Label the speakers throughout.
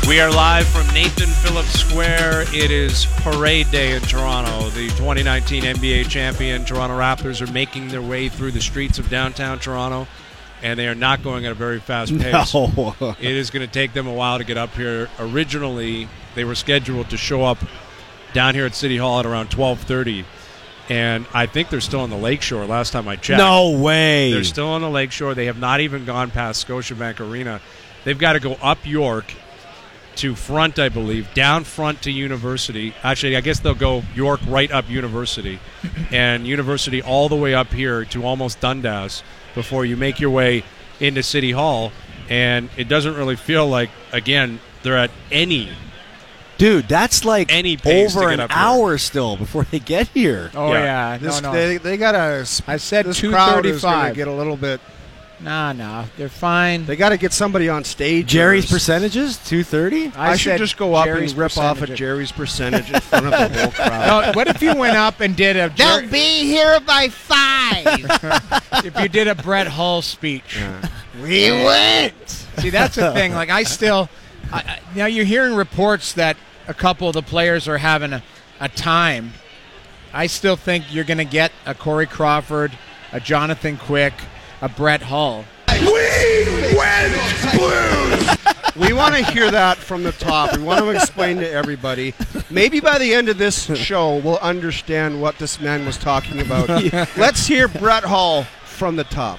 Speaker 1: We are live from Nathan Phillips Square. It is parade day in Toronto. The 2019 NBA champion Toronto Raptors are making their way through the streets of downtown Toronto, and they are not going at a very fast pace.
Speaker 2: No.
Speaker 1: It is going to take them a while to get up here. Originally, they were scheduled to show up down here at City Hall at around 12:30, and I think they're still on the Lakeshore last time I checked.
Speaker 2: No way.
Speaker 1: They're still on the Lakeshore. They have not even gone past Scotiabank Arena. They've got to go up York to Front, I believe, down Front to University. Actually, I guess they'll go York right up University, and University all the way up here to almost Dundas before you make your way into City Hall. And it doesn't really feel like, again, they're at any
Speaker 2: Dude, that's like
Speaker 1: any pace
Speaker 2: over
Speaker 1: to get
Speaker 2: an
Speaker 1: up here.
Speaker 2: hour still before they get here.
Speaker 3: Oh,
Speaker 1: Yeah.
Speaker 3: yeah.
Speaker 4: This,
Speaker 3: No.
Speaker 4: They got to.
Speaker 3: I said
Speaker 4: this crowd is going
Speaker 3: 2:35.
Speaker 4: to get a little bit.
Speaker 3: No. They're fine.
Speaker 4: They got to get somebody on stage.
Speaker 2: Jerry's
Speaker 4: or-
Speaker 2: percentages, 2:30.
Speaker 4: I should
Speaker 3: said
Speaker 4: just go up
Speaker 3: Jerry's
Speaker 4: and rip off a
Speaker 3: percentages.
Speaker 4: Jerry's percentage in front of the whole crowd.
Speaker 3: No, what if you went up and did a
Speaker 5: They'll be here by 5.
Speaker 3: if you did a Brett Hull speech?
Speaker 5: We went.
Speaker 3: See, that's the thing. Like, now you're hearing reports that a couple of the players are having a time. I still think you're going to get a Corey Crawford, a Jonathan Quick, a Brett Hull.
Speaker 4: We went blues. We want to hear that from the top. We want to explain to everybody. Maybe by the end of this show, we'll understand what this man was talking about. Let's hear Brett Hull from the top.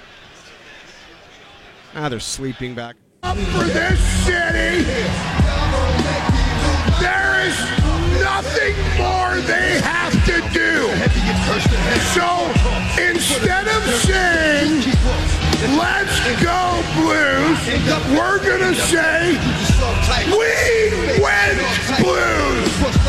Speaker 4: They're sleeping back.
Speaker 6: For this city, there is nothing more they have to do. So instead of saying, let's go Blues, we're going to say, we went Blues.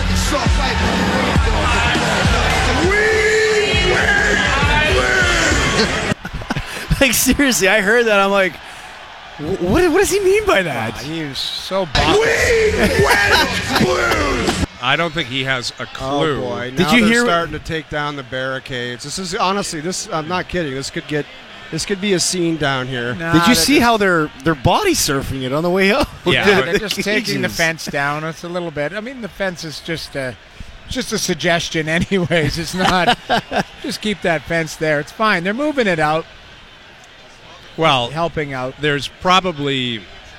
Speaker 6: We went Blues.
Speaker 2: Like, seriously, I heard that. I'm like, what does he mean by that?
Speaker 3: He was so
Speaker 6: We went Blues.
Speaker 1: I don't think he has a clue.
Speaker 4: Oh boy!
Speaker 2: Did
Speaker 4: Now
Speaker 2: you
Speaker 4: they're
Speaker 2: hear-
Speaker 4: starting to take down the barricades? This is honestly, I'm not kidding. This could be a scene down here.
Speaker 2: Did you see how they're body surfing it on the way up?
Speaker 1: Yeah.
Speaker 3: They're just taking the
Speaker 2: Jesus.
Speaker 3: fence down. It's a little bit. I mean, the fence is just a suggestion, anyways. It's not. Just keep that fence there. It's fine. They're moving it out,
Speaker 1: Well,
Speaker 3: helping out.
Speaker 1: there's probably,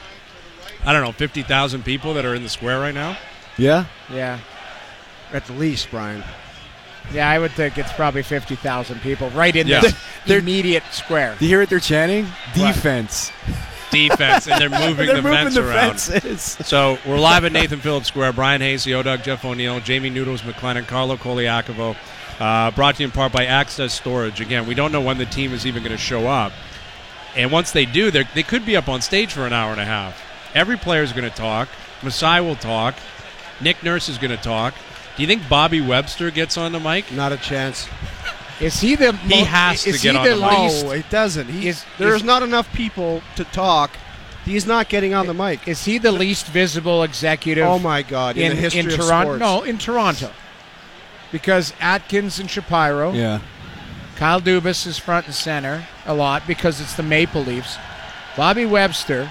Speaker 1: 50,000 people that are in the square right now.
Speaker 2: Yeah.
Speaker 3: Yeah.
Speaker 4: At the least, Brian.
Speaker 3: Yeah, I would think it's probably 50,000 people right in
Speaker 1: Yeah.
Speaker 3: the immediate square.
Speaker 2: Do you hear what they're chanting?
Speaker 3: What?
Speaker 2: Defense.
Speaker 1: Defense, and they're moving
Speaker 2: They're
Speaker 1: the
Speaker 2: moving
Speaker 1: fence
Speaker 2: the
Speaker 1: around.
Speaker 2: fences.
Speaker 1: So we're live at Nathan Phillips Square. Brian Hayes, Odog, Jeff O'Neill, Jamie Noodles, McLennan, Carlo Koliakovo. Brought to you in part by Access Storage. Again, we don't know when the team is even going to show up. And once they do, they could be up on stage for an hour and a half. Every player is going to talk. Masai will talk. Nick Nurse is going to talk. Do you think Bobby Webster gets on the mic?
Speaker 4: Not a chance.
Speaker 3: Is he the?
Speaker 1: He has to
Speaker 3: is
Speaker 1: get
Speaker 3: he
Speaker 1: on the mic.
Speaker 3: least?
Speaker 4: No, it doesn't.
Speaker 3: Is-
Speaker 4: There's
Speaker 3: is-
Speaker 4: not enough people to talk. He's not getting on the mic.
Speaker 3: Is he the least visible executive?
Speaker 4: Oh my God! In the history of
Speaker 3: Toronto?
Speaker 4: sports.
Speaker 3: No, in Toronto, because Atkins and Shapiro.
Speaker 2: Yeah.
Speaker 3: Kyle Dubas is front and center a lot because it's the Maple Leafs. Bobby Webster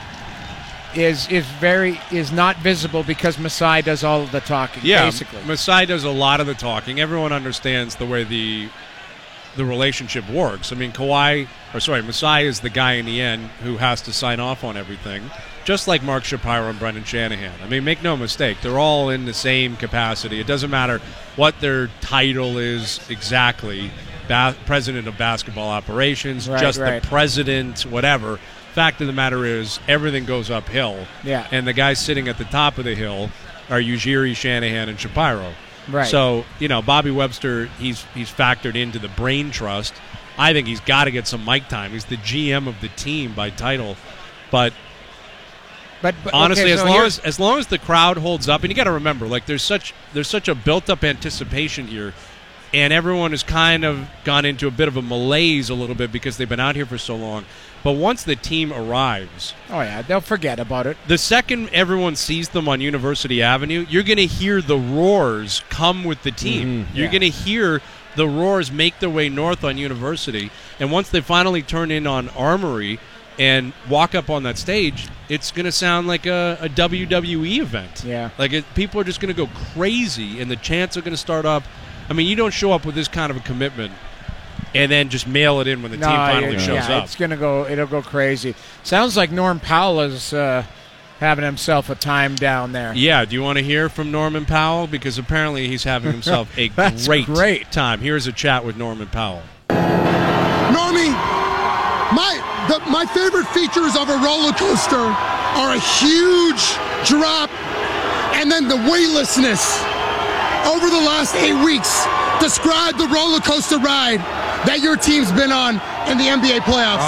Speaker 3: is not visible because Masai does all of the talking.
Speaker 1: Yeah,
Speaker 3: basically.
Speaker 1: Masai does a lot of the talking. Everyone understands the way the relationship works. I mean, Masai is the guy in the end who has to sign off on everything, just like Mark Shapiro and Brendan Shanahan. I mean, make no mistake, they're all in the same capacity. It doesn't matter what their title is exactly, president of basketball operations,
Speaker 3: Right,
Speaker 1: just
Speaker 3: right.
Speaker 1: the president, whatever. Fact of the matter is, everything goes uphill.
Speaker 3: Yeah.
Speaker 1: And the guys sitting at the top of the hill are Ujiri, Shanahan, and Shapiro.
Speaker 3: Right.
Speaker 1: So, Bobby Webster, he's factored into the brain trust. I think he's got to get some mic time. He's the GM of the team by title. But
Speaker 3: But
Speaker 1: honestly,
Speaker 3: okay, so
Speaker 1: as long as the crowd holds up, and you got to remember, like there's such a built-up anticipation here, and everyone has kind of gone into a bit of a malaise a little bit because they've been out here for so long. But once the team arrives,
Speaker 3: oh yeah, they'll forget about it.
Speaker 1: the second everyone sees them on University Avenue, you're going to hear the roars come with the team. You're
Speaker 3: Yeah.
Speaker 1: going to hear the roars make their way north on University. And once they finally turn in on Armory, and walk up on that stage, it's going to sound like a WWE event.
Speaker 3: Yeah.
Speaker 1: Like people are just going to go crazy, and the chants are going to start up. I mean, you don't show up with this kind of a commitment and then just mail it in when the team finally shows up.
Speaker 3: It'll go crazy. Sounds like Norm Powell is having himself a time down there.
Speaker 1: Yeah, do you want to hear from Norman Powell? Because apparently he's having himself a great time. Here's a chat with Norman Powell.
Speaker 6: Normie, my favorite features of a roller coaster are a huge drop and then the weightlessness. Over the last 8 weeks, describe the roller coaster ride that your team's been on in the NBA playoffs.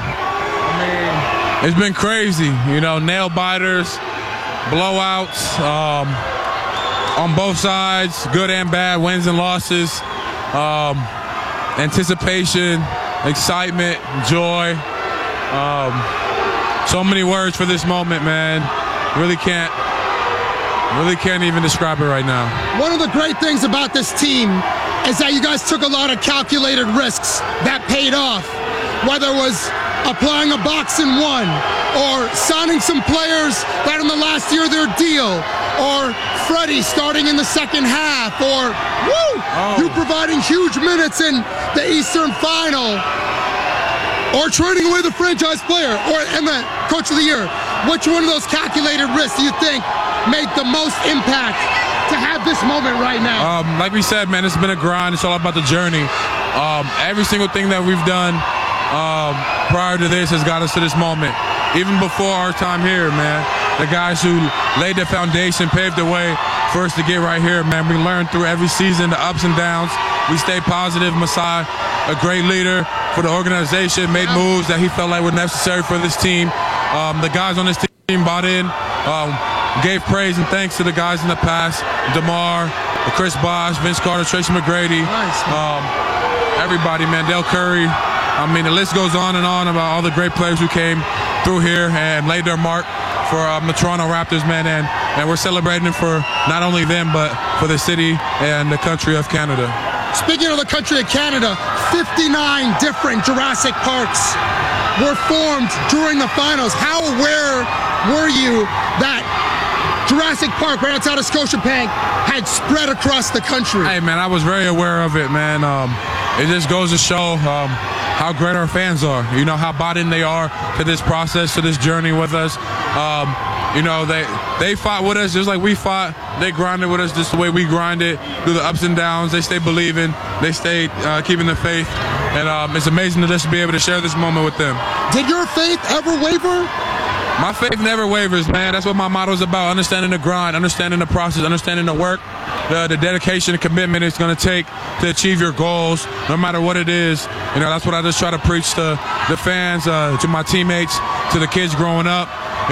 Speaker 7: It's been crazy, nail biters, blowouts on both sides, good and bad, wins and losses, anticipation, excitement, joy. So many words for this moment, man. Really can't even describe it right now.
Speaker 6: One of the great things about this team is that you guys took a lot of calculated risks that paid off, whether it was applying a box and one, or signing some players that in the last year of their deal, or Freddie starting in the second half, or you providing huge minutes in the Eastern Final, or trading away the franchise player, and the coach of the year. Which one of those calculated risks do you think made the most impact to have this moment right now?
Speaker 7: Like we said, man, it's been a grind. It's all about the journey. Every single thing that we've done prior to this has got us to this moment. Even before our time here, man, the guys who laid the foundation, paved the way for us to get right here, man. We learned through every season the ups and downs. We stayed positive. Masai, a great leader for the organization, made moves that he felt like were necessary for this team. The guys on this team bought in, gave praise and thanks to the guys in the past, DeMar, Chris Bosh, Vince Carter, Tracy McGrady, everybody, man, Dell Curry. I mean, the list goes on and on about all the great players who came through here and laid their mark for the Toronto Raptors, man, and we're celebrating for not only them, but for the city and the country of Canada.
Speaker 6: Speaking of the country of Canada, 59 different Jurassic Parks were formed during the finals. How aware were you that Jurassic Park right outside of Scotiabank had spread across the country?
Speaker 7: Hey, man, I was very aware of it, man. It just goes to show how great our fans are. How bought in they are to this process, to this journey with us. They fought with us just like we fought. They grinded with us just the way we grinded through the ups and downs. They stayed believing. They stayed keeping the faith. And it's amazing to just be able to share this moment with them.
Speaker 6: Did your faith ever waver?
Speaker 7: My faith never wavers, man. That's what my motto is about. Understanding the grind, understanding the process, understanding the work, the dedication and commitment it's going to take to achieve your goals, no matter what it is. That's what I just try to preach to the fans, to my teammates, to the kids growing up.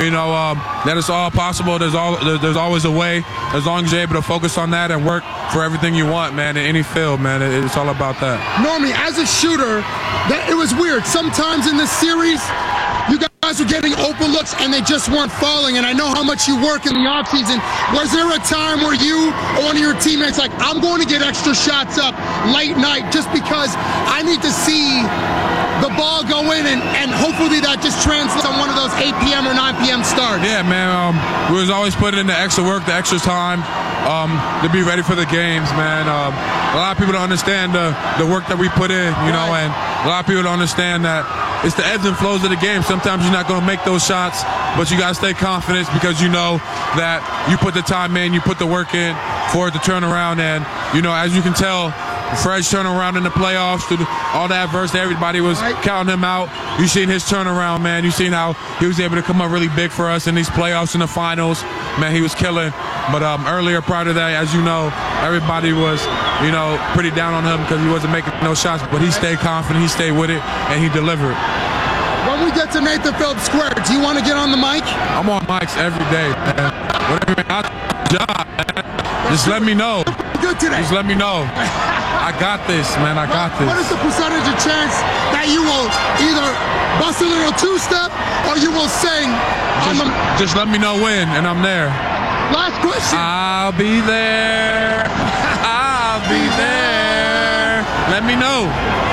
Speaker 7: That it's all possible. There's always a way, as long as you're able to focus on that and work for everything you want, man, in any field, man. It's all about that.
Speaker 6: Normie, as a shooter, it was weird. Sometimes in this series, you guys were getting open looks and they just weren't falling, and I know how much you work in the offseason. Was there a time where you or one of your teammates like, I'm going to get extra shots up late night just because I need to see the ball go in, and hopefully that just translates on one of those 8 p.m. or 9 p.m. starts?
Speaker 7: Yeah, man. We was always putting in the extra work, the extra time to be ready for the games, man. A lot of people don't understand the work that we put in, and a lot of people don't understand that it's the ebbs and flows of the game. Sometimes you're not going to make those shots, but you got to stay confident because you know that you put the time in, you put the work in for it to turn around. And, as you can tell, Fred's turnaround in the playoffs, through all the adversity, everybody was counting him out. You seen his turnaround, man. You seen how he was able to come up really big for us in these playoffs, in the finals. Man, he was killing. But earlier, prior to that, as you know, everybody was, pretty down on him because he wasn't making no shots. But he stayed confident, he stayed with it, and he delivered.
Speaker 6: When we get to Nathan Phillips Square, do you want to get on the mic?
Speaker 7: I'm on mics every day, man. Whatever, job, man. Just let me know.
Speaker 6: Good today.
Speaker 7: Just let me know. I got this, man. I got this.
Speaker 6: What is the percentage of chance that you will either bust a little two-step or you will sing?
Speaker 7: Just let me know when, and I'm there.
Speaker 6: Last question.
Speaker 7: I'll be there. I'll be there. Let me know.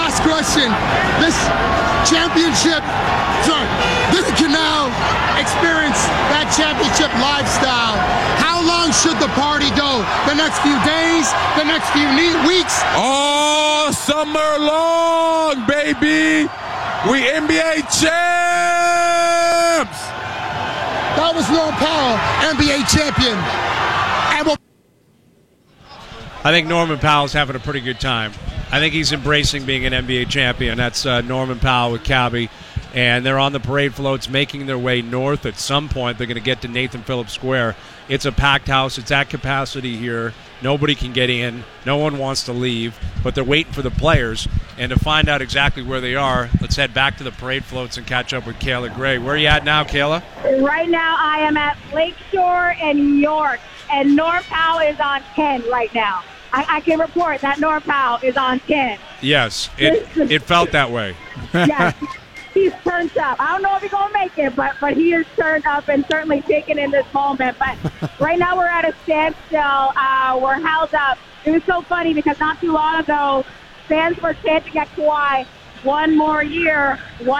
Speaker 6: last question. This championship, this can now experience that championship lifestyle. How long should the party go? The next few days? The next few weeks?
Speaker 7: All summer long, baby. We NBA champs.
Speaker 6: That was Norm Powell, NBA champion. And we'll
Speaker 1: I think Norman Powell's having a pretty good time. I think he's embracing being an NBA champion. That's Norman Powell with Cabby. And they're on the parade floats making their way north. At some point, they're going to get to Nathan Phillips Square. It's a packed house. It's at capacity here. Nobody can get in. No one wants to leave. But they're waiting for the players. And to find out exactly where they are, let's head back to the parade floats and catch up with Kayla Gray. Where are you at now, Kayla?
Speaker 8: Right now, I am at Lakeshore in York. And Norm Powell is on 10 right now. I can report that Norm Powell is on 10.
Speaker 1: Yes, it felt that way.
Speaker 8: Yes, he's turned up. I don't know if he's going to make it, but he is turned up and certainly taken in this moment. But right now we're at a standstill. We're held up. It was so funny because not too long ago, fans were chanting at Kawhi, one more year,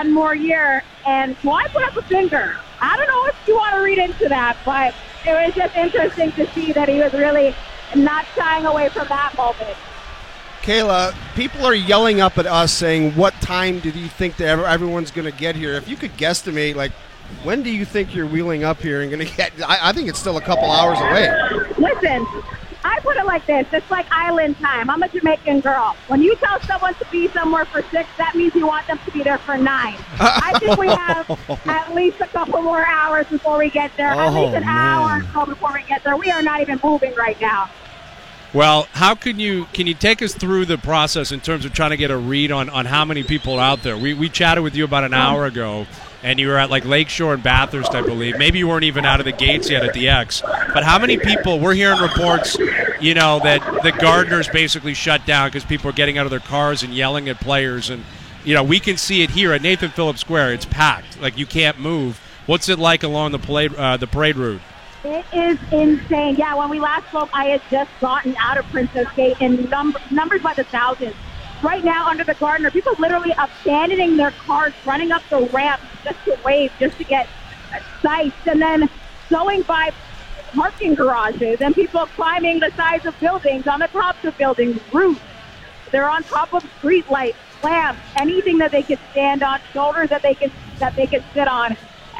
Speaker 8: and Kawhi put up a finger. I don't know if you want to read into that, but it was just interesting to see that he was really not shying away from that moment.
Speaker 4: Kayla, people are yelling up at us saying, what time do you think that everyone's going to get here? If you could guesstimate, like, when do you think you're wheeling up here and going to get? I think it's still a couple hours away.
Speaker 8: Listen, I put it like this. It's like island time. I'm a Jamaican girl. When you tell someone to be somewhere for 6, that means you want them to be there for 9. I think we have at least a couple more hours before we get there. At least an hour or so before we get there. We are not even moving right now.
Speaker 1: Well, how can you take us through the process in terms of trying to get a read on how many people are out there? We chatted with you about an hour ago, and you were at like Lakeshore and Bathurst, I believe. Maybe you weren't even out of the gates yet at the X. But how many people? We're hearing reports, that the Gardeners basically shut down because people are getting out of their cars and yelling at players. And we can see it here at Nathan Phillips Square. It's packed, like you can't move. What's it like along the parade route?
Speaker 8: It is insane. Yeah, when we last spoke, I had just gotten out of Princess Gate in numbers by the thousands. Right now, under the Gardner, people literally abandoning their cars, running up the ramp just to wave, just to get sights, and then going by parking garages and people climbing the sides of buildings, on the tops of buildings, roofs. They're on top of street lights, lamps, anything that they could stand on, shoulders that they could sit on.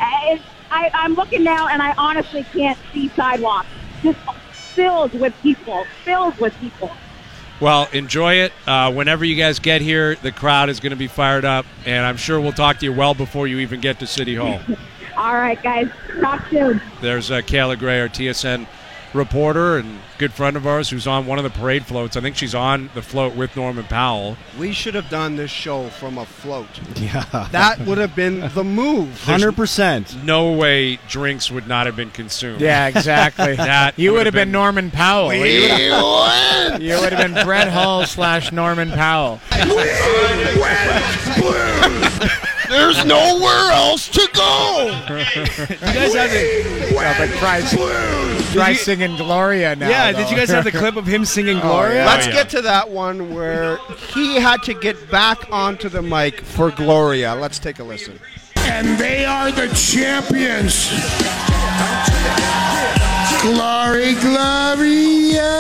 Speaker 8: I'm looking now, and I honestly can't see sidewalks. Just filled with people.
Speaker 1: Well, enjoy it. Whenever you guys get here, the crowd is going to be fired up, and I'm sure we'll talk to you well before you even get to City Hall.
Speaker 8: All right, guys. Talk soon.
Speaker 1: There's Kayla Gray, our TSN reporter and good friend of ours who's on one of the parade floats. I think she's on the float with Norman Powell.
Speaker 4: We should have done this show from a float.
Speaker 2: Yeah.
Speaker 4: That would have been the move.
Speaker 2: 100%.
Speaker 1: No way drinks would not have been consumed.
Speaker 3: Yeah, exactly. You would have been Norman Powell. You would have been Brett Hull / Norman Powell.
Speaker 5: There's nowhere else to go.
Speaker 2: You guys have
Speaker 3: Try singing Gloria now.
Speaker 2: Yeah,
Speaker 3: though.
Speaker 2: did you guys have the clip of him singing Gloria?
Speaker 4: Let's get to that one where he had to get back onto the mic for Gloria. Let's take a listen.
Speaker 5: And they are the champions. Glory, Gloria.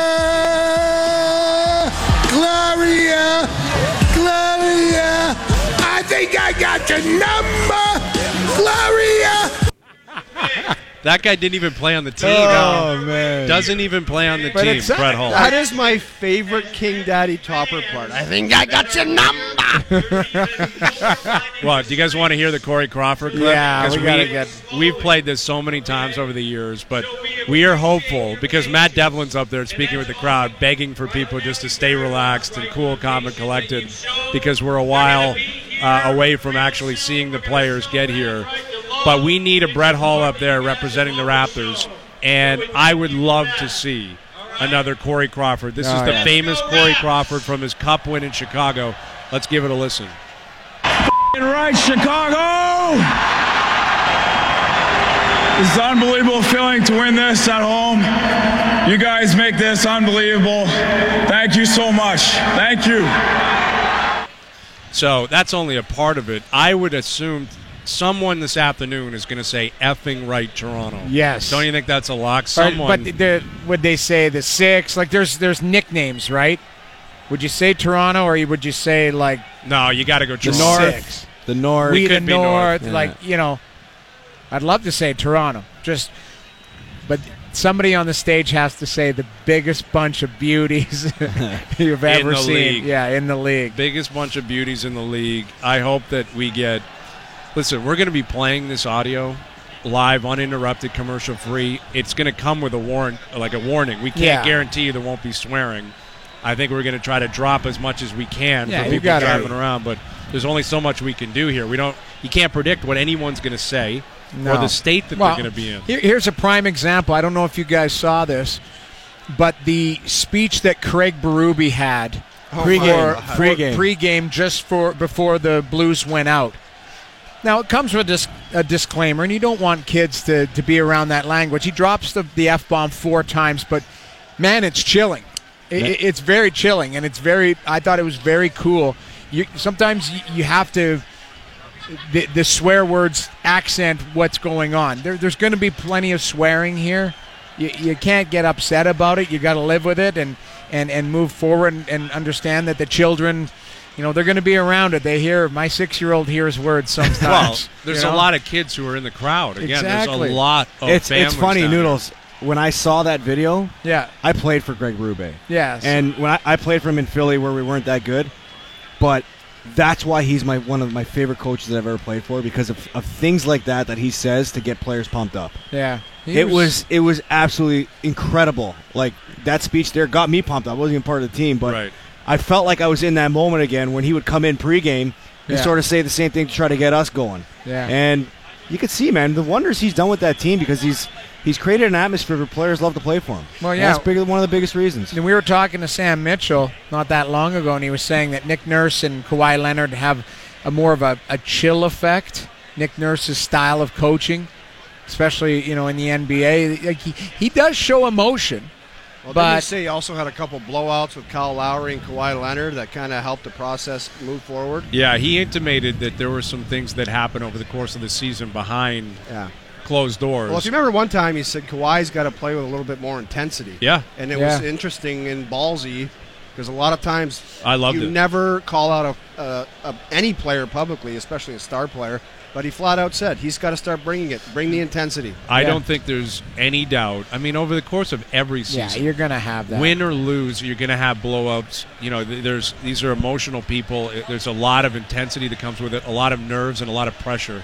Speaker 5: Gloria, Gloria. I think I got the number. Gloria.
Speaker 1: That guy didn't even play on the team.
Speaker 2: Oh, man.
Speaker 1: Doesn't even play on the team, Brett Hull.
Speaker 4: That is my favorite King Daddy Topper part. I think I got your number.
Speaker 1: Well, do you guys want to hear the Corey Crawford clip?
Speaker 3: Yeah,
Speaker 1: 'Cause
Speaker 3: we gotta get...
Speaker 1: We've played this so many times over the years, but we are hopeful because Matt Devlin's up there speaking with the crowd, begging for people just to stay relaxed and cool, calm, and collected because we're a while away from actually seeing the players get here. But we need a Brett Hull up there representing the Raptors, and I would love to see another Corey Crawford. This is the famous Corey Crawford from his Cup win in Chicago. Let's give it a listen.
Speaker 9: Right, Chicago! It's an unbelievable feeling to win this at home. You guys make this unbelievable. Thank you so much. Thank you.
Speaker 1: So that's only a part of it. I would assume someone this afternoon is going to say effing right Toronto.
Speaker 3: Yes.
Speaker 1: Don't you think that's a lock? Someone.
Speaker 3: But would they say the 6? Like, there's nicknames, right? Would you say Toronto, or would you say, like...
Speaker 1: No, you got to go
Speaker 2: The
Speaker 1: Toronto.
Speaker 2: North. The North.
Speaker 3: We the
Speaker 1: could be
Speaker 3: North.
Speaker 1: North.
Speaker 3: Like, I'd love to say Toronto. But somebody on the stage has to say the biggest bunch of beauties you've ever seen.
Speaker 1: League.
Speaker 3: Yeah, in the league.
Speaker 1: Biggest bunch of beauties in the league. I hope that we get... Listen, we're going to be playing this audio live, uninterrupted, commercial-free. It's going to come with a warning. We can't guarantee you there won't be swearing. I think we're going to try to drop as much as we can for people driving around, but there's only so much we can do here. You can't predict what anyone's going to say or the state that they're going to be in.
Speaker 3: Here's a prime example. I don't know if you guys saw this, but the speech that Craig Berube had pregame just before the Blues went out. Now, it comes with a disclaimer, and you don't want kids to be around that language. He drops the F-bomb 4 times, but, man, it's chilling. It's very chilling, and I thought it was very cool. Sometimes you have to, the swear words accent what's going on. There's going to be plenty of swearing here. You can't get upset about it. You got to live with it and move forward and understand that the children, they're going to be around it. They hear, my 6-year-old hears words sometimes.
Speaker 1: Well, there's a lot of kids who are in the crowd. Again,
Speaker 3: exactly.
Speaker 1: There's a lot of
Speaker 2: It's funny,
Speaker 1: down
Speaker 2: Noodles. When I saw that video, I played for Greg Berube.
Speaker 3: Yes.
Speaker 2: And when I played for him in Philly where we weren't that good, but that's why he's one of my favorite coaches I've ever played for, because of things like that he says to get players pumped up.
Speaker 3: Yeah.
Speaker 2: It was absolutely incredible. Like, that speech there got me pumped up. I wasn't even part of the team, but I felt like I was in that moment again when he would come in pregame and sort of say the same thing to try to get us going.
Speaker 3: Yeah.
Speaker 2: And you could see, man, the wonders he's done with that team, because he's created an atmosphere where players love to play for him.
Speaker 3: Well, yeah.
Speaker 2: And that's one of the biggest reasons.
Speaker 3: And we were talking to Sam Mitchell not that long ago, and he was saying that Nick Nurse and Kawhi Leonard have more of a chill effect. Nick Nurse's style of coaching, especially, in the NBA. Like he does show emotion.
Speaker 4: Well,
Speaker 3: but
Speaker 4: didn't you say he also had a couple blowouts with Kyle Lowry and Kawhi Leonard that kind of helped the process move forward?
Speaker 1: Yeah, he intimated that there were some things that happened over the course of the season behind closed doors.
Speaker 4: Well, if you remember one time he said Kawhi's got to play with a little bit more intensity.
Speaker 1: Yeah.
Speaker 4: And it was interesting and ballsy, because a lot of times
Speaker 1: you
Speaker 4: never call out any player publicly, especially a star player, but he flat out said he's got to start bring the intensity.
Speaker 1: I don't think there's any doubt. I mean, over the course of every season,
Speaker 3: you're going to have that.
Speaker 1: Win or lose, you're going to have blowups. These are emotional people. There's a lot of intensity that comes with it, a lot of nerves and a lot of pressure.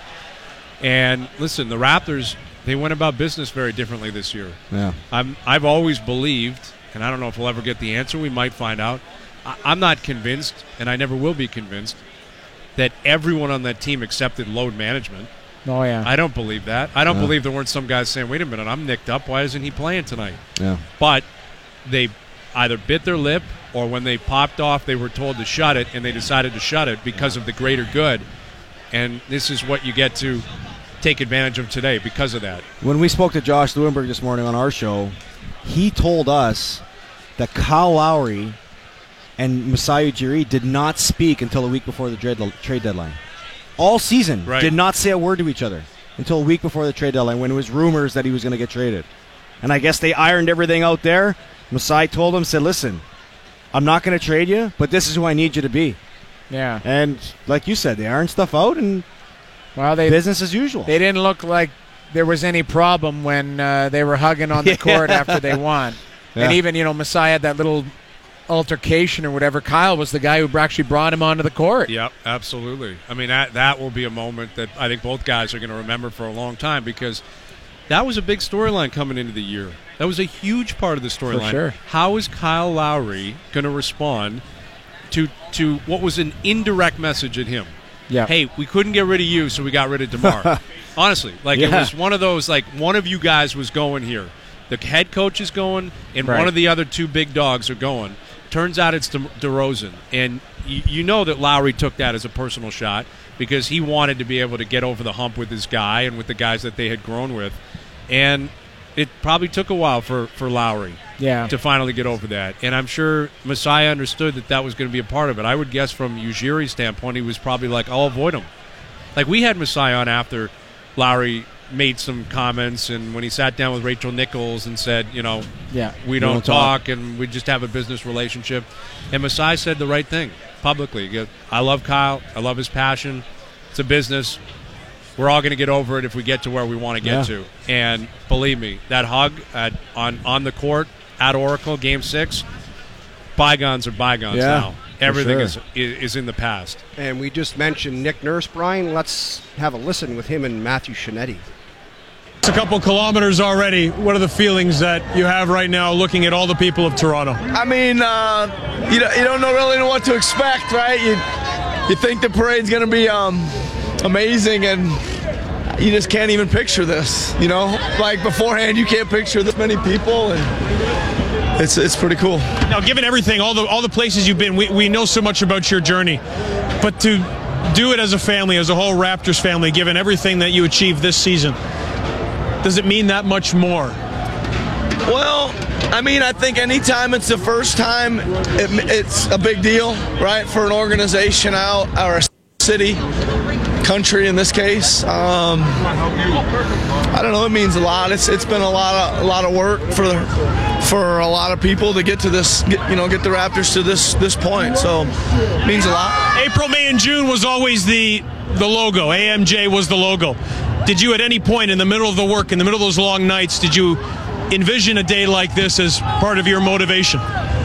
Speaker 1: And listen, the Raptors, they went about business very differently this year.
Speaker 2: Yeah.
Speaker 1: I've always believed, and I don't know if we'll ever get the answer. We might find out. I'm not convinced, and I never will be convinced, that everyone on that team accepted load management.
Speaker 3: Oh, yeah.
Speaker 1: I don't believe that. I don't believe there weren't some guys saying, wait a minute, I'm nicked up. Why isn't he playing tonight?
Speaker 2: Yeah.
Speaker 1: But they either bit their lip, or when they popped off, they were told to shut it, and they decided to shut it because of the greater good. And this is what you get to take advantage of today because of that.
Speaker 2: When we spoke to Josh Lewenberg this morning on our show, he told us that Kyle Lowry and Masai Ujiri did not speak until a week before the trade deadline. All season, did not say a word to each other until a week before the trade deadline, when it was rumors that he was going to get traded. And I guess they ironed everything out there. Masai told him, said, listen, I'm not going to trade you, but this is who I need you to be.
Speaker 3: Yeah.
Speaker 2: And like you said, they ironed stuff out, and business as usual.
Speaker 3: They didn't look like there was any problem when they were hugging on the court after they won.
Speaker 2: Yeah.
Speaker 3: And even, Masai had that little altercation or whatever. Kyle was the guy who actually brought him onto the court.
Speaker 1: Yep, absolutely. I mean, that will be a moment that I think both guys are going to remember for a long time, because that was a big storyline coming into the year. That was a huge part of the storyline.
Speaker 3: For sure.
Speaker 1: How is Kyle Lowry going to respond to what was an indirect message at him?
Speaker 3: Yeah.
Speaker 1: Hey, we couldn't get rid of you, so we got rid of DeMar. Honestly, it was one of those, one of you guys was going here. The head coach is going, and one of the other two big dogs are going. Turns out it's DeRozan. And you know that Lowry took that as a personal shot, because he wanted to be able to get over the hump with his guy and with the guys that they had grown with. And it probably took a while for Lowry to finally get over that. And I'm sure Masai understood that was going to be a part of it. I would guess from Ujiri's standpoint, he was probably like, I'll avoid him. Like, we had Masai on after Lowry made some comments, and when he sat down with Rachel Nichols and said, we don't talk, and we just have a business relationship. And Masai said the right thing publicly. He goes, I love Kyle. I love his passion. It's a business. We're all going to get over it if we get to where we want to get to. And believe me, that hug on the court at Oracle, Game 6, bygones are bygones now. Everything is in the past.
Speaker 4: And we just mentioned Nick Nurse, Brian. Let's have a listen with him and Matthew Shinetti.
Speaker 10: It's a couple kilometers already. What are the feelings that you have right now looking at all the people of Toronto?
Speaker 11: I mean, you don't really know what to expect, right? You think the parade's going to be amazing, and you just can't even picture this, Like, beforehand, you can't picture this many people, and it's pretty cool.
Speaker 10: Now, given everything, all the places you've been, we know so much about your journey, but to do it as a family, as a whole Raptors family, given everything that you achieved this season, does it mean that much more?
Speaker 11: Well, I mean, I think anytime it's the first time, it's a big deal, right, for an organization out, or a city, country in this case. I don't know, it means a lot. It's been a lot of work for a lot of people to get to this, get the Raptors to this point. So it means a lot.
Speaker 10: April, May, and June was always the logo. AMJ was the logo. Did you at any point in the middle of the work, in the middle of those long nights, did you envision a day like this as part of your motivation?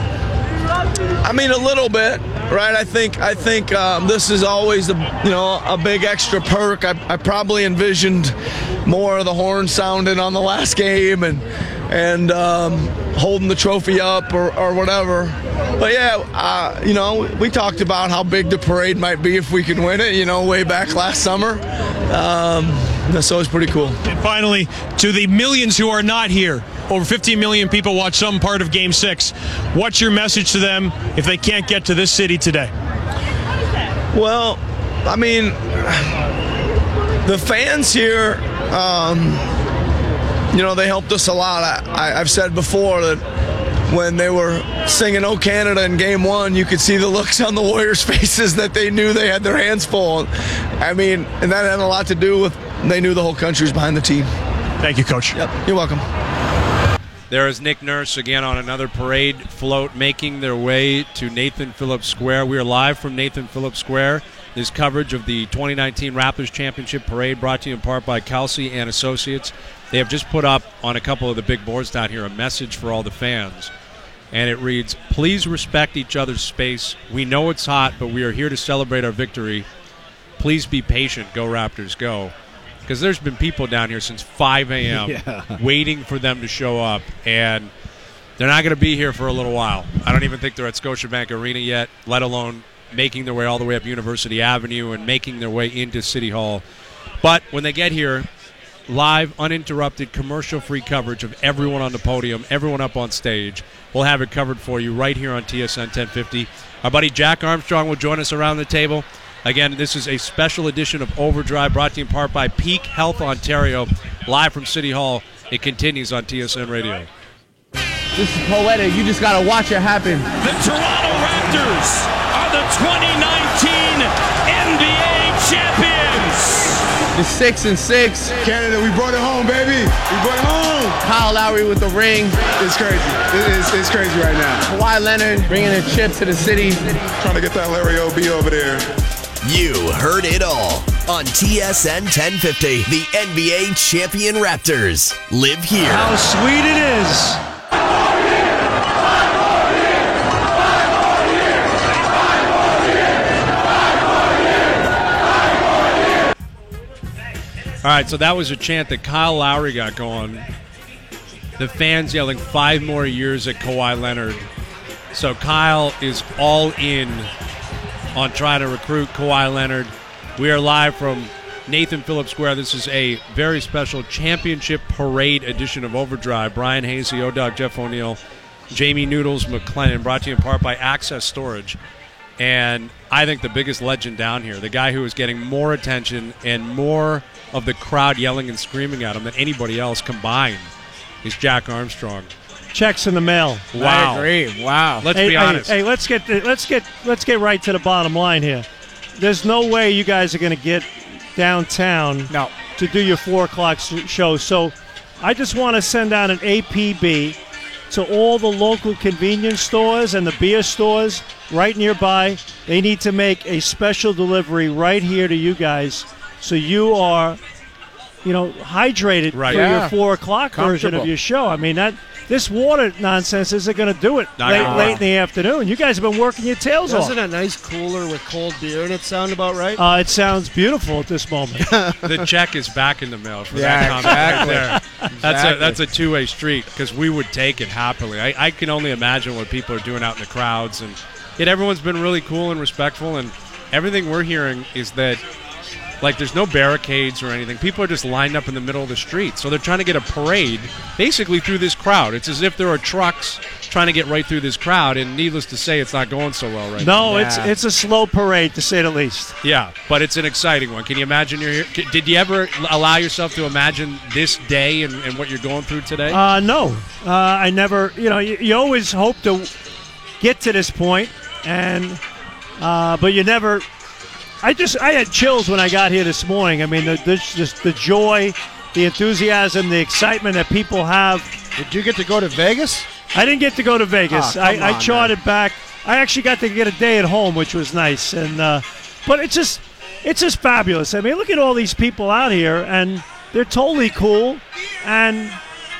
Speaker 11: I mean, a little bit, right? I think this is always a big extra perk. I probably envisioned more of the horn sounding on the last game and holding the trophy up or whatever. But yeah, we talked about how big the parade might be if we could win it, way back last summer. That's always pretty cool.
Speaker 10: And finally, to the millions who are not here, over 15 million people watch some part of Game 6. What's your message to them if they can't get to this city today?
Speaker 11: Well, I mean, the fans here, they helped us a lot. I've said before that when they were singing "Oh Canada" in Game 1, you could see the looks on the Warriors' faces that they knew they had their hands full. I mean, and that had a lot to do with they knew the whole country was behind the team.
Speaker 10: Thank you, Coach.
Speaker 11: Yep, you're welcome.
Speaker 1: There is Nick Nurse again on another parade float making their way to Nathan Phillips Square. We are live from Nathan Phillips Square. This coverage of the 2019 Raptors Championship Parade brought to you in part by Kelsey and Associates. They have just put up on a couple of the big boards down here a message for all the fans. And it reads, please respect each other's space. We know it's hot, but we are here to celebrate our victory. Please be patient. Go Raptors, go. Because there's been people down here since 5 a.m. waiting for them to show up, and they're not going to be here for a little while. I don't even think they're at Scotiabank Arena yet, let alone making their way all the way up University Avenue and making their way into City Hall. But when they get here, live, uninterrupted, commercial-free coverage of everyone on the podium, everyone up on stage. We'll have it covered for you right here on TSN 1050. Our buddy Jack Armstrong will join us around the table. Again, this is a special edition of Overdrive brought to you in part by Peak Health Ontario, live from City Hall. It continues on TSN Radio.
Speaker 12: This is poetic. You just got to watch it happen.
Speaker 13: The Toronto Raptors are the 2019 NBA champions.
Speaker 12: The 6-6.
Speaker 6: Canada, we brought it home, baby. We brought it home.
Speaker 12: Kyle Lowry with the ring.
Speaker 6: It's crazy. It's crazy right now.
Speaker 12: Kawhi Leonard bringing a chip to the city.
Speaker 14: Trying to get that Larry O.B. over there.
Speaker 15: You heard it all on TSN 1050. The NBA champion Raptors live here.
Speaker 13: How sweet it is.
Speaker 1: All right, so that was a chant that Kyle Lowry got going. The fans yelling 5 more years at Kawhi Leonard. So Kyle is all in on trying to recruit Kawhi Leonard. We are live from Nathan Phillips Square. This is a very special championship parade edition of Overdrive. Brian Hazy, O-Dog, Jeff O'Neill, Jamie Noodles McLennan, brought to you in part by Access Storage. And I think the biggest legend down here, the guy who is getting more attention and more of the crowd yelling and screaming at him than anybody else combined, is Jack Armstrong.
Speaker 16: Checks in the mail.
Speaker 1: Wow.
Speaker 3: I agree. Wow.
Speaker 1: Let's be honest.
Speaker 16: Hey, let's get right to the bottom line here. There's no way you guys are going to get downtown to do your 4 o'clock show. So I just want to send out an APB to all the local convenience stores and the beer stores right nearby. They need to make a special delivery right here to you guys, so you are, hydrated for your 4 o'clock version of your show. I mean, this water nonsense isn't going to do it late in the afternoon. You guys have been working your tails off.
Speaker 4: Isn't a nice cooler with cold beer in it sound about right?
Speaker 16: It sounds beautiful at this moment.
Speaker 1: The check is back in the mail for that comment right there. That's a two-way street because we would take it happily. I can only imagine what people are doing out in the crowds, and yet everyone's been really cool and respectful, and everything we're hearing is that there's no barricades or anything. People are just lined up in the middle of the street. So they're trying to get a parade basically through this crowd. It's as if there are trucks trying to get right through this crowd, and needless to say, it's not going so well right now.
Speaker 16: No, it's a slow parade, to say the least.
Speaker 1: Yeah, but it's an exciting one. Can you imagine you're here? Did you ever allow yourself to imagine this day and what you're going through today?
Speaker 16: No. I never, you always hope to get to this point, but you never... I had chills when I got here this morning. I mean, the joy, the enthusiasm, the excitement that people have.
Speaker 4: Did you get to go to Vegas?
Speaker 16: I didn't get to go to Vegas. I charted back. I actually got to get a day at home, which was nice. And but it's just fabulous. I mean, look at all these people out here, and they're totally cool, and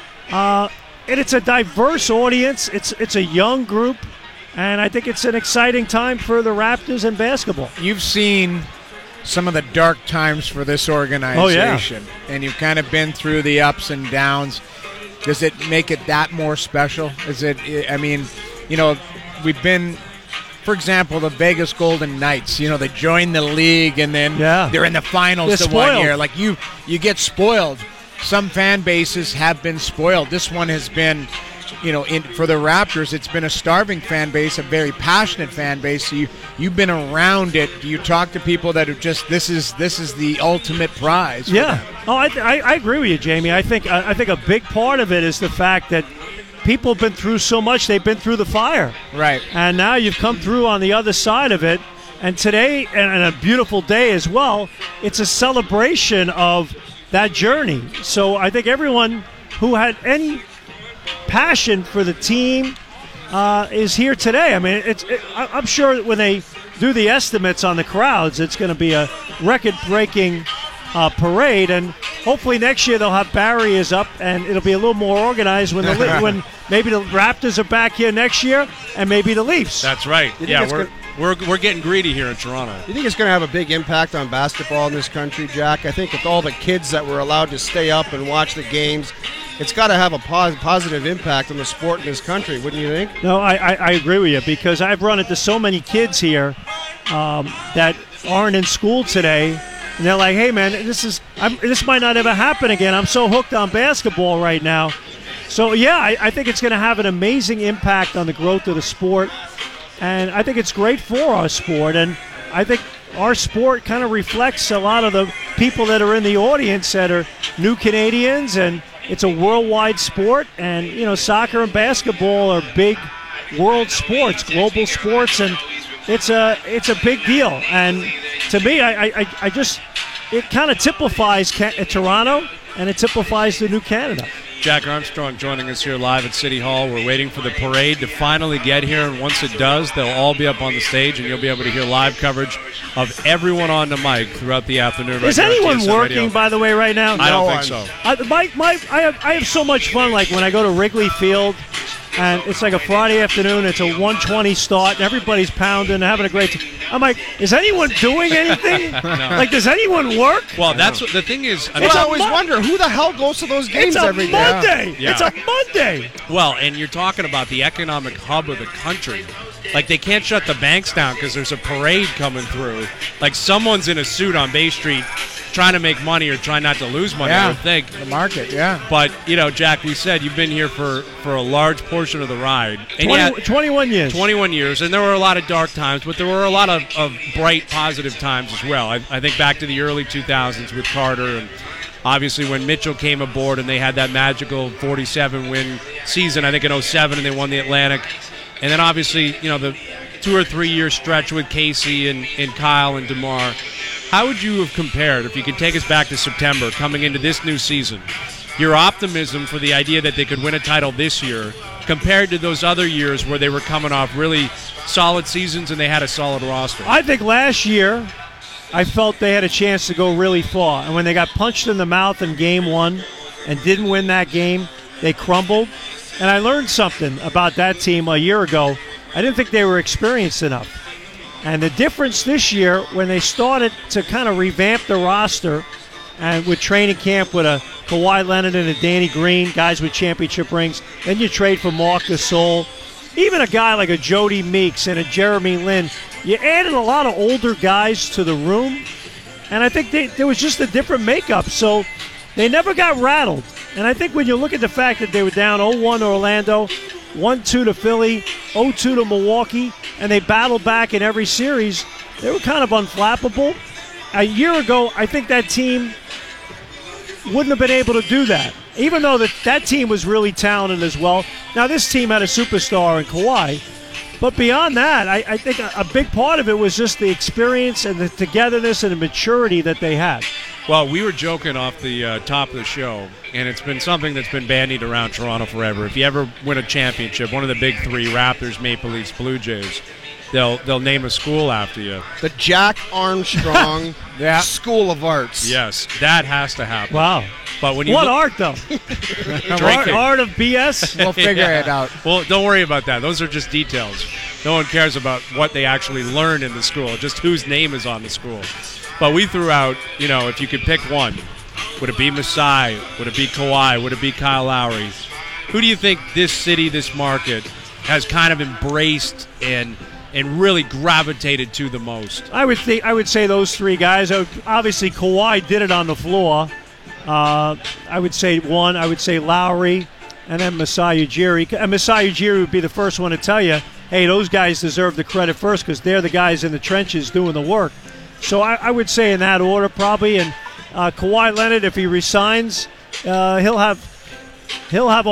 Speaker 16: it's a diverse audience. It's a young group. And I think it's an exciting time for the Raptors and basketball.
Speaker 3: You've seen some of the dark times for this organization.
Speaker 16: Oh, yeah.
Speaker 3: And you've kind of been through the ups and downs. Does it make it that more special? We've been, for example, the Vegas Golden Knights. They joined the league and then they're in the finals
Speaker 16: they're
Speaker 3: one
Speaker 16: spoiled.
Speaker 3: year. You get spoiled. Some fan bases have been spoiled. This one has been... for the Raptors, it's been a starving fan base, a very passionate fan base. So you've been around it. You talk to people that are just this is the ultimate prize.
Speaker 16: Yeah. Oh, I agree with you, Jamie. I think a big part of it is the fact that people have been through so much. They've been through the fire,
Speaker 3: right?
Speaker 16: And now you've come through on the other side of it. And today, and a beautiful day as well, it's a celebration of that journey. So I think everyone who had any passion for the team is here today. I mean, I'm sure when they do the estimates on the crowds, it's going to be a record-breaking parade, and hopefully next year they'll have barriers up, and it'll be a little more organized when when maybe the Raptors are back here next year, and maybe the Leafs.
Speaker 1: That's right. Yeah, we're getting greedy here in Toronto.
Speaker 4: You think it's going to have a big impact on basketball in this country, Jack? I think with all the kids that were allowed to stay up and watch the games, it's got to have a positive impact on the sport in this country, wouldn't you think?
Speaker 16: No, I agree with you, because I've run into so many kids here that aren't in school today, and they're like, hey, man, this might not ever happen again. I'm so hooked on basketball right now. So, yeah, I think it's going to have an amazing impact on the growth of the sport, and I think it's great for our sport, and I think our sport kind of reflects a lot of the people that are in the audience that are new Canadians, and it's a worldwide sport, and, soccer and basketball are big world sports, global sports, and it's a big deal. And to me, it kind of typifies Toronto, and it typifies the new Canada.
Speaker 1: Jack Armstrong joining us here live at City Hall. We're waiting for the parade to finally get here, and once it does, they'll all be up on the stage, and you'll be able to hear live coverage of everyone on the mic throughout the afternoon.
Speaker 16: Is anyone working, by the way, right now?
Speaker 1: I don't think so.
Speaker 16: I have so much fun, like when I go to Wrigley Field, and it's like a Friday afternoon, it's a 1:20 start, and everybody's pounding, having a great time. I'm like, is anyone doing anything?
Speaker 1: No.
Speaker 16: Like, does anyone work?
Speaker 1: Well, that's what the thing is.
Speaker 4: I always wonder, who the hell goes to those games every day?
Speaker 16: Monday.
Speaker 1: Yeah.
Speaker 16: It's a Monday.
Speaker 1: Well, and you're talking about the economic hub of the country. Like, they can't shut the banks down because there's a parade coming through. Like, someone's in a suit on Bay Street trying to make money or trying not to lose money, I would think.
Speaker 3: The market, yeah.
Speaker 1: But, Jack, we said you've been here for a large portion of the ride. And
Speaker 16: 21 years.
Speaker 1: 21 years, and there were a lot of dark times, but there were a lot of bright, positive times as well. I think back to the early 2000s with Carter and Obviously, when Mitchell came aboard and they had that magical 47-win season, I think in 07, and they won the Atlantic. And then obviously, the 2 or 3 year stretch with Casey and Kyle and DeMar. How would you have compared, if you could take us back to September, coming into this new season, your optimism for the idea that they could win a title this year compared to those other years where they were coming off really solid seasons and they had a solid roster?
Speaker 16: I think last year I felt they had a chance to go really far. And when they got punched in the mouth in Game 1 and didn't win that game, they crumbled. And I learned something about that team a year ago. I didn't think they were experienced enough. And the difference this year, when they started to kind of revamp the roster, and with training camp with a Kawhi Leonard and a Danny Green, guys with championship rings, then you trade for Marc Gasol, even a guy like a Jody Meeks and a Jeremy Lin, you added a lot of older guys to the room, and I think there was just a different makeup. So they never got rattled. And I think when you look at the fact that they were down 0-1 to Orlando, 1-2 to Philly, 0-2 to Milwaukee, and they battled back in every series, they were kind of unflappable. A year ago, I think that team wouldn't have been able to do that, even though that team was really talented as well. Now, this team had a superstar in Kawhi, but beyond that, I think a big part of it was just the experience and the togetherness and the maturity that they had.
Speaker 1: Well, we were joking off the top of the show, and it's been something that's been bandied around Toronto forever. If you ever win a championship, one of the big three, Raptors, Maple Leafs, Blue Jays, they'll name a school after you.
Speaker 4: The Jack Armstrong School of Arts.
Speaker 1: Yes, that has to happen.
Speaker 16: Wow.
Speaker 1: But when you
Speaker 16: what art, though? art of BS?
Speaker 3: We'll figure it out.
Speaker 1: Well, don't worry about that. Those are just details. No one cares about what they actually learn in the school, just whose name is on the school. But we threw out, if you could pick one, would it be Masai? Would it be Kawhi? Would it be Kyle Lowry? Who do you think this city, this market, has kind of embraced and really gravitated to the most?
Speaker 16: I would say those three guys. Obviously, Kawhi did it on the floor. I would say one. I would say Lowry, and then Masai Ujiri. And Masai Ujiri would be the first one to tell you, hey, those guys deserve the credit first because they're the guys in the trenches doing the work. So I would say in that order probably. And Kawhi Leonard, if he resigns, he'll have a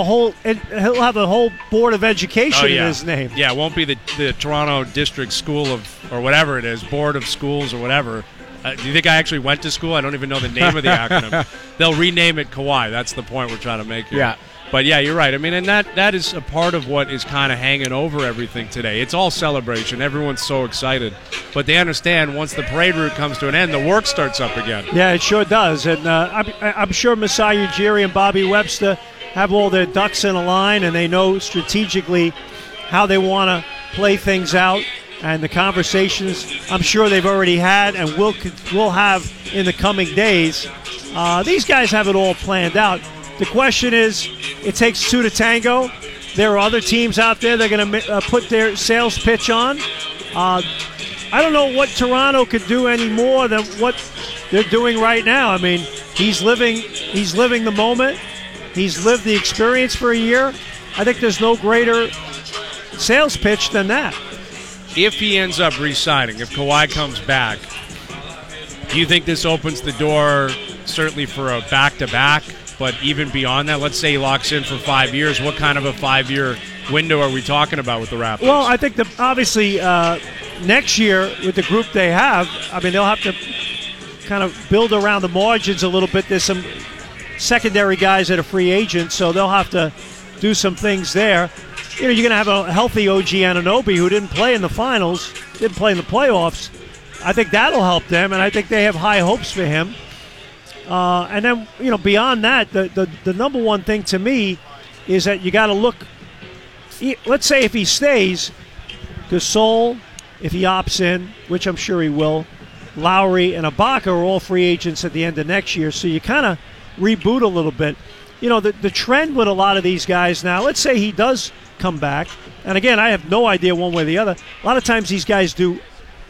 Speaker 16: whole board of education in his name.
Speaker 1: Yeah, it won't be the Toronto District School of, or whatever it is, Board of Schools or whatever. Do you think I actually went to school? I don't even know the name of the acronym. They'll rename it Kawhi. That's the point we're trying to make here.
Speaker 3: Yeah.
Speaker 1: But yeah, you're right. I mean, and that is a part of what is kind of hanging over everything today. It's all celebration. Everyone's so excited. But they understand once the parade route comes to an end, the work starts up again.
Speaker 16: Yeah, it sure does. And I'm sure Masai Ujiri and Bobby Webster have all their ducks in a line, and they know strategically how they want to play things out. And the conversations I'm sure they've already had and will have in the coming days. These guys have it all planned out. The question is, it takes two to tango. There are other teams out there that are going to put their sales pitch on. I don't know what Toronto could do any more than what they're doing right now. I mean, he's living the moment. He's lived the experience for a year. I think there's no greater sales pitch than that.
Speaker 1: If he ends up re-signing, if Kawhi comes back, do you think this opens the door certainly for a back-to-back, but even beyond that? Let's say he locks in for 5 years. What kind of a 5-year window are we talking about with the Raptors?
Speaker 16: Well, I think obviously next year with the group they have, I mean, they'll have to kind of build around the margins a little bit. There's some secondary guys that are free agents, so they'll have to do some things there. You're going to have a healthy OG Anunoby who didn't play in the finals, didn't play in the playoffs. I think that'll help them, and I think they have high hopes for him. And then, beyond that, the number one thing to me is that you got to look. Let's say if he stays, Gasol, if he opts in, which I'm sure he will, Lowry and Ibaka are all free agents at the end of next year, so you kind of reboot a little bit. The trend with a lot of these guys now, let's say he does come back, and again, I have no idea one way or the other. A lot of times these guys do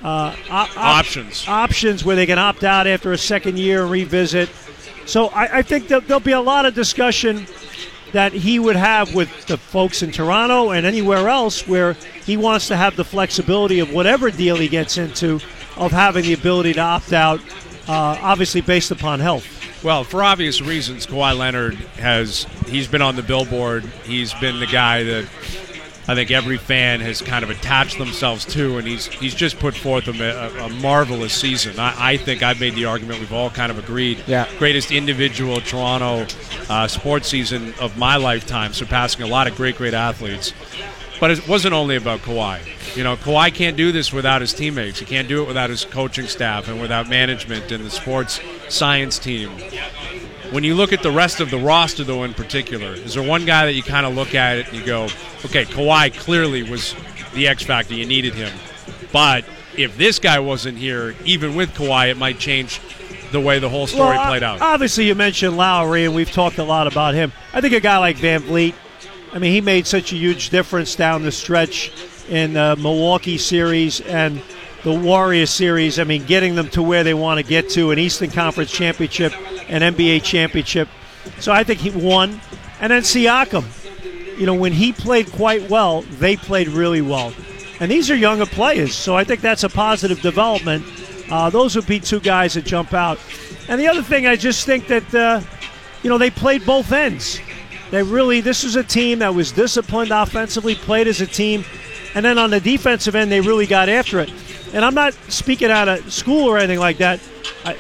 Speaker 16: options where they can opt out after a second year and revisit. So I think that there'll be a lot of discussion that he would have with the folks in Toronto and anywhere else where he wants to have the flexibility of whatever deal he gets into of having the ability to opt out, obviously based upon health.
Speaker 1: Well, for obvious reasons, Kawhi Leonard he's been on the billboard. He's been the guy that I think every fan has kind of attached themselves to, and he's just put forth a marvelous season. I think I've made the argument, we've all kind of agreed, greatest individual Toronto sports season of my lifetime, surpassing a lot of great athletes. But it wasn't only about Kawhi. You know, Kawhi can't do this without his teammates. He can't do it without his coaching staff and without management and the sports science team. When you look at the rest of the roster, though, in particular, is there one guy that you kind of look at it and you go, okay, Kawhi clearly was the X factor. You needed him. But if this guy wasn't here, even with Kawhi, it might change the way the whole story played out.
Speaker 16: Obviously, you mentioned Lowry, and we've talked a lot about him. I think a guy like Van Vliet, I mean, he made such a huge difference down the stretch in the Milwaukee series and the Warriors series. I mean, getting them to where they want to get to, an Eastern Conference championship, an NBA championship. So I think he won. And then Siakam, you know, when he played quite well, they played really well. And these are younger players, so I think that's a positive development. Those would be two guys that jump out. And the other thing, I just think that, you know, they played both ends. This was a team that was disciplined offensively, played as a team, and then on the defensive end, they really got after it. And I'm not speaking out of school or anything like that.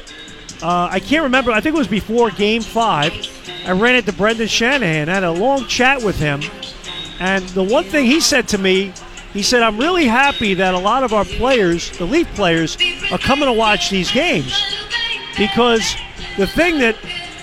Speaker 16: I can't remember. I think it was before Game 5. I ran into Brendan Shanahan. I had a long chat with him. And the one thing he said to me, he said, I'm really happy that a lot of our players, the Leaf players, are coming to watch these games. Because the thing that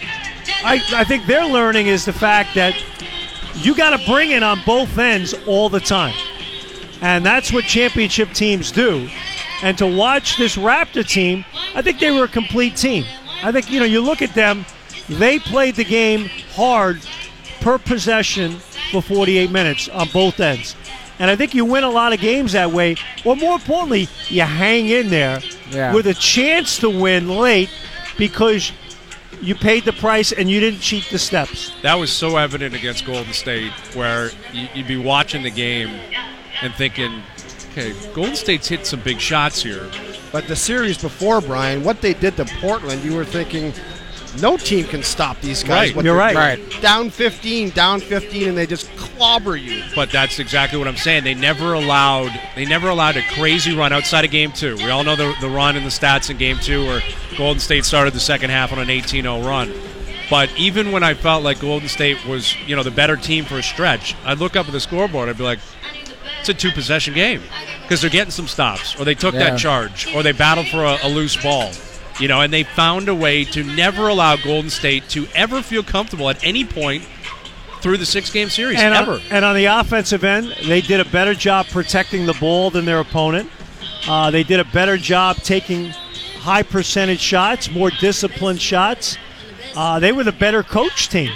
Speaker 16: I think they're learning is the fact that you got to bring it on both ends all the time. And that's what championship teams do. And to watch this Raptor team, I think they were a complete team. I think, you know, you look at them, they played the game hard per possession for 48 minutes on both ends. And I think you win a lot of games that way. Or more importantly, you hang in there with a chance to win late because you paid the price and you didn't cheat the steps.
Speaker 1: That was so evident against Golden State, where you'd be watching the game and thinking, okay, Golden State's hit some big shots here.
Speaker 4: But the series before, Brian, what they did to Portland, you were thinking, no team can stop these guys.
Speaker 1: Right.
Speaker 4: You're right. Down 15, and they just clobber you.
Speaker 1: But that's exactly what I'm saying. They never allowed a crazy run outside of Game 2. We all know the run and the stats in Game 2 where Golden State started the second half on an 18-0 run. But even when I felt like Golden State was, you know, the better team for a stretch, I'd look up at the scoreboard, I'd be like, it's a two-possession game because they're getting some stops, or they took that charge, or they battled for a loose ball. You know, and they found a way to never allow Golden State to ever feel comfortable at any point through the 6-game series, ever.
Speaker 16: And on the offensive end, they did a better job protecting the ball than their opponent. They did a better job taking high percentage shots, more disciplined shots. They were the better coach team.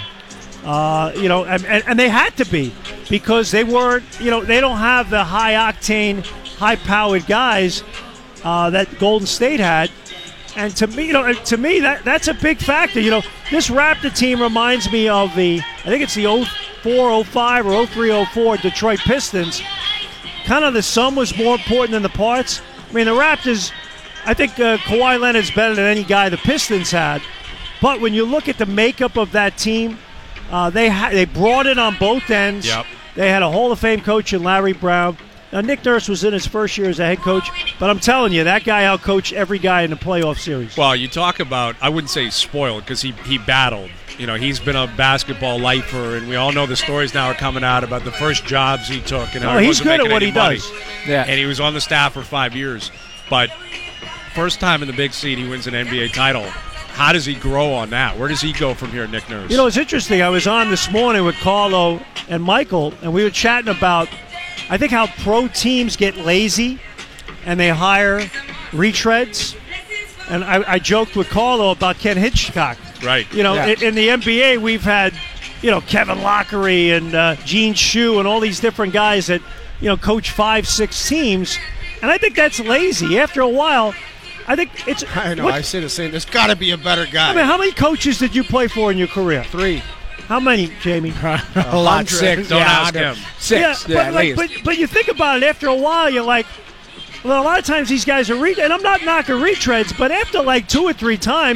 Speaker 16: You know, and they had to be because they weren't, you know, they don't have the high-octane, high-powered guys that Golden State had. And to me, you know, that's a big factor. You know, this Raptor team reminds me of I think it's the 04-05 or 03-04 Detroit Pistons. Kind of the sum was more important than the parts. I mean, the Raptors, I think Kawhi Leonard's better than any guy the Pistons had. But when you look at the makeup of that team, they brought it on both ends.
Speaker 1: Yep.
Speaker 16: They had a Hall of Fame coach in Larry Brown. Now, Nick Nurse was in his first year as a head coach, but I'm telling you, that guy outcoached every guy in the playoff series.
Speaker 1: Well, you talk about, I wouldn't say spoiled, because he battled. You know, he's been a basketball lifer, and we all know the stories now are coming out about the first jobs he took. And how he
Speaker 16: he's good at what he does.
Speaker 1: Yeah. And he was on the staff for 5 years. But first time in the big seat, he wins an NBA title. How does he grow on that? Where does he go from here, Nick Nurse?
Speaker 16: You know, it's interesting. I was on this morning with Carlo and Michael, and we were chatting about, I think, how pro teams get lazy and they hire retreads. And I joked with Carlo about Ken Hitchcock.
Speaker 1: Right.
Speaker 16: You know, in the NBA, we've had, you know, Kevin Lockery and Gene Shue and all these different guys that, you know, coach 5-6 teams. And I think that's lazy. After a while, I think it's...
Speaker 4: I know, I say the same. There's got to be a better guy.
Speaker 16: I mean, how many coaches did you play for in your career?
Speaker 4: 3.
Speaker 16: How many, Jamie?
Speaker 3: A lot. 6.
Speaker 1: Don't ask him.
Speaker 3: 6.
Speaker 16: Yeah, but you think about it, after a while, you're like, well, a lot of times these guys are and I'm not knocking retreads, but after like 2 or 3 times,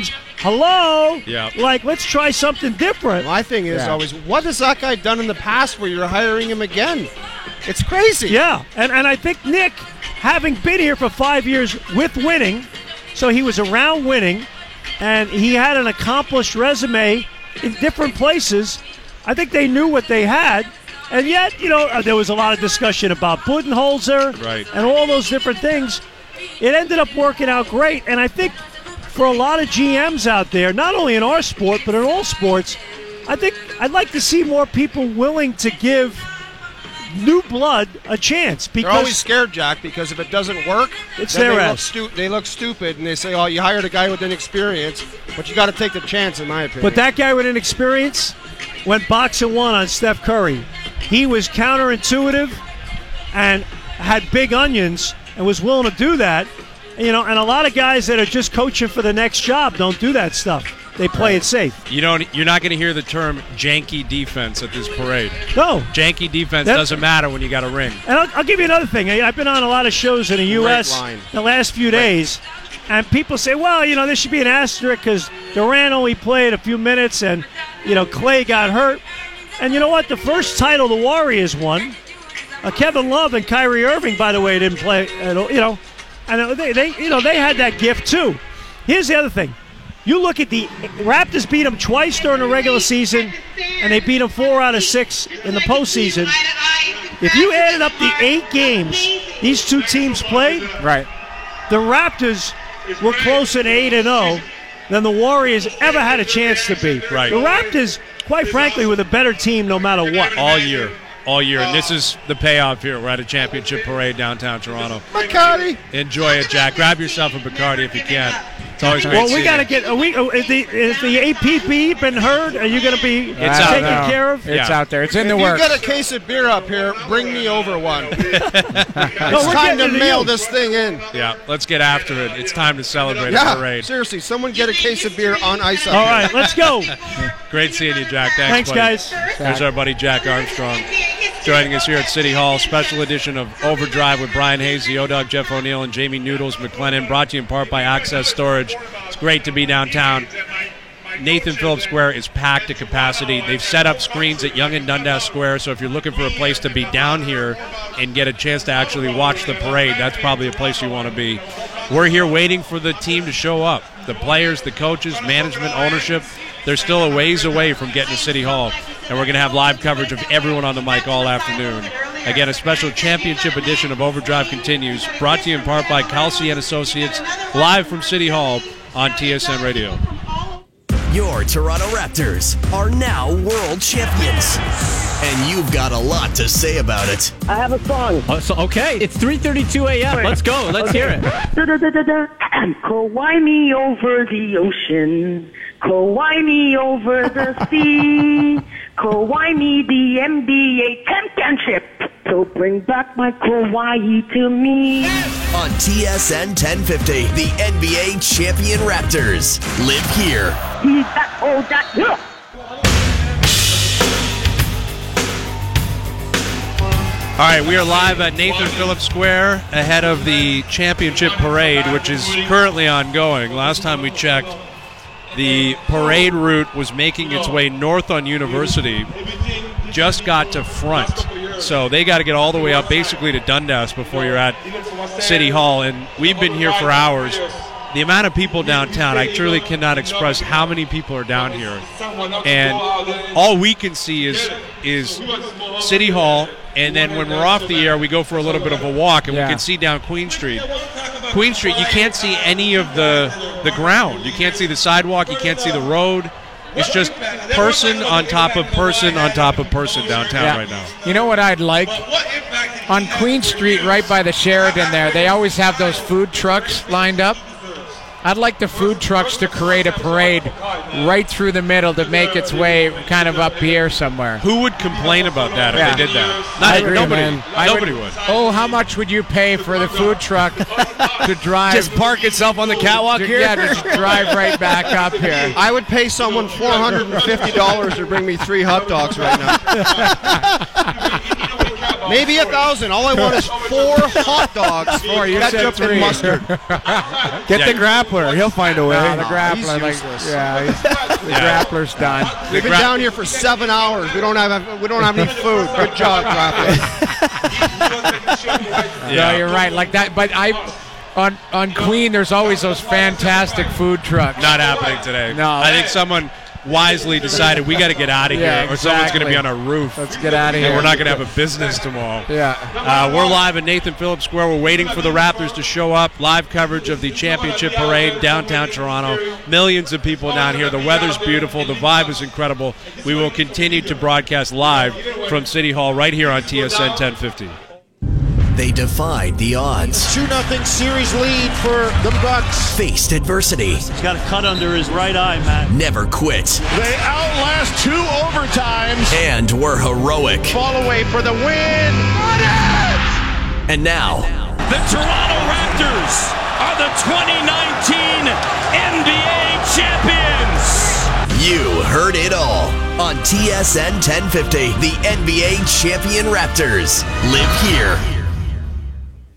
Speaker 16: hello?
Speaker 1: Yeah.
Speaker 16: Like, let's try something different.
Speaker 4: My thing is always, what has that guy done in the past where you're hiring him again? It's crazy.
Speaker 16: Yeah, and I think Nick, having been here for 5 years with winning, so he was around winning, and he had an accomplished resume in different places. I think they knew what they had, and yet, there was a lot of discussion about Budenholzer and all those different things. It ended up working out great, and I think for a lot of GMs out there, not only in our sport, but in all sports, I think I'd like to see more people willing to give new blood a chance. Because
Speaker 4: they're always scared, Jack, because if it doesn't work,
Speaker 16: it's
Speaker 4: then
Speaker 16: their
Speaker 4: they
Speaker 16: ass.
Speaker 4: They look stupid, and they say, oh, you hired a guy with inexperience, but you got to take the chance, in my opinion.
Speaker 16: But that guy with inexperience went boxing one on Steph Curry. He was counterintuitive and had big onions and was willing to do that. And a lot of guys that are just coaching for the next job don't do that stuff. They play it safe.
Speaker 1: You're not going to hear the term janky defense at this parade.
Speaker 16: No.
Speaker 1: Janky defense doesn't matter when you got a ring.
Speaker 16: And I'll give you another thing. I've been on a lot of shows in the U.S. the last few days, and people say, well, there should be an asterisk because Durant only played a few minutes and, Clay got hurt. And you know what? The first title the Warriors won, Kevin Love and Kyrie Irving, by the way, didn't play at all, and they had that gift too. Here's the other thing. You look at the Raptors beat them twice during the regular season, and they beat them 4 out of 6 in the postseason. If you added up the 8 games these two teams played, the Raptors were closer to 8-0 than the Warriors ever had a chance to be.
Speaker 1: Right.
Speaker 16: The Raptors, quite frankly, were the better team no matter what.
Speaker 1: All year. And this is the payoff here. We're at a championship parade downtown Toronto.
Speaker 4: Bacardi.
Speaker 1: Enjoy it, Jack. Grab yourself a Bacardi if you can. It's always great.
Speaker 16: Well, we got to get. Is the APB been heard? Are you going to be taken care of?
Speaker 3: It's out there. It's in the
Speaker 4: works.
Speaker 3: works.
Speaker 4: If you get a case of beer up here, bring me over one.
Speaker 16: It's
Speaker 4: time to mail this thing in.
Speaker 1: Yeah, let's get after it. It's time to celebrate the parade.
Speaker 4: Seriously, someone get a case of beer on ice up
Speaker 16: All
Speaker 4: here.
Speaker 16: right, let's go.
Speaker 1: Great seeing you, Jack. Thanks buddy.
Speaker 16: Guys.
Speaker 1: There's our buddy Jack Armstrong joining us here at City Hall. Special edition of Overdrive with Brian Hayes, the O-Dog, Jeff O'Neill, and Jamie Noodles McLennan. Brought to you in part by Access Storage. It's great to be downtown. Nathan Phillips Square is packed to capacity. They've set up screens at Yonge and Dundas Square, so if you're looking for a place to be down here and get a chance to actually watch the parade, that's probably a place you want to be. We're here waiting for the team to show up. The players, the coaches, management, ownership, they're still a ways away from getting to City Hall, and we're going to have live coverage of everyone on the mic all afternoon. Again, a special championship edition of Overdrive continues, brought to you in part by Kelsey and Associates, live from City Hall on TSN Radio.
Speaker 15: Your Toronto Raptors are now world champions. And you've got a lot to say about it.
Speaker 17: I have a song.
Speaker 18: Okay, it's 3:32 a.m. Let's go. Let's hear it.
Speaker 17: Kawhi me over the ocean. Kawhi me over the sea. Kawhi me the NBA championship. So bring back my Kawhi to me.
Speaker 15: On TSN 1050, the NBA champion Raptors live here.
Speaker 17: He's that old that. Yeah.
Speaker 1: All right, we are live at Nathan Phillips Square ahead of the championship parade, which is currently ongoing. Last time we checked, the parade route was making its way north on University, just got to Front. So they got to get all the way up basically to Dundas before you're at City Hall. And we've been here for hours. The amount of people downtown, I truly cannot express how many people are down here. And all we can see is City Hall. And then when we're off the air, we go for a little bit of a walk, and we can see down Queen Street. Queen Street, you can't see any of the ground. You can't see the sidewalk. You can't see the road. It's just person on top of person on top of person downtown right now.
Speaker 3: You know what I'd like? On Queen Street, right by the Sheridan there, they always have those food trucks lined up. I'd like the food trucks to create a parade right through the middle to make its way kind of up here somewhere.
Speaker 1: Who would complain about that if they did that? Nobody would.
Speaker 3: Oh, how much would you pay for the food truck to drive?
Speaker 2: Just park itself on the catwalk here?
Speaker 3: Yeah, just drive right back up here.
Speaker 4: I would pay someone $450 to bring me 3 hot dogs right now. Maybe 1,000. All I want is 4 hot dogs,
Speaker 3: you said
Speaker 4: ketchup,
Speaker 3: 3.
Speaker 4: and mustard.
Speaker 3: Get the grappler. He'll find a way. The grappler.
Speaker 4: He's useless.
Speaker 3: The grappler's done.
Speaker 4: We've been down here for 7 hours. We don't have any food. Good job, grappler.
Speaker 3: No, you're right. Like that. But on Queen, there's always those fantastic food trucks.
Speaker 1: Not happening today.
Speaker 3: No.
Speaker 1: I think someone wisely decided we got to get out of here, or someone's going to be on a roof.
Speaker 3: Let's get out of
Speaker 1: And
Speaker 3: here.
Speaker 1: we're not going to have a business tomorrow.
Speaker 3: Yeah.
Speaker 1: We're live at Nathan Phillips Square. We're waiting for the Raptors to show up. Live coverage of the championship parade downtown Toronto. Millions of people down here. The weather's beautiful. The vibe is incredible. We will continue to broadcast live from City Hall right here on TSN 1050.
Speaker 15: They defied the odds.
Speaker 5: 2-0 series lead for the Bucks.
Speaker 15: Faced adversity.
Speaker 16: He's got a cut under his right eye, Matt.
Speaker 15: Never quit.
Speaker 5: They outlast 2 overtimes.
Speaker 15: And were heroic.
Speaker 5: Fall away for the win.
Speaker 15: And now,
Speaker 13: The Toronto Raptors are the 2019 NBA champions.
Speaker 15: you heard it all on TSN 1050. The NBA champion Raptors live here.